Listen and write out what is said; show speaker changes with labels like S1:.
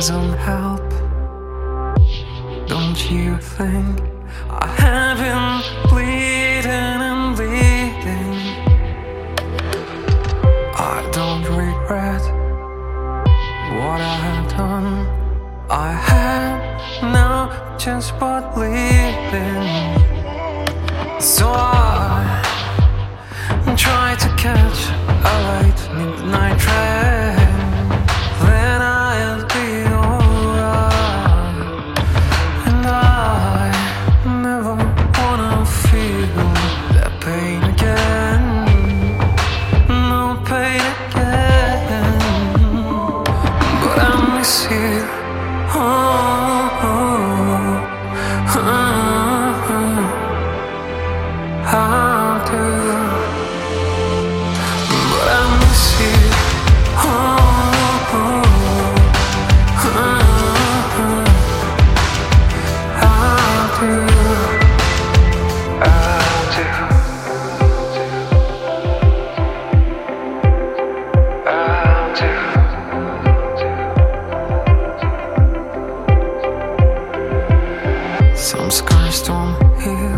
S1: doesn't help. Don't you think I have been bleeding and bleeding? I don't regret what I have done. I had no chance but leaving. So I tried to catch a late midnight train. Then I'll be alright. And I never wanna feel that pain again. No pain again. But I miss you. I do. But I miss you. Some scars don't heal.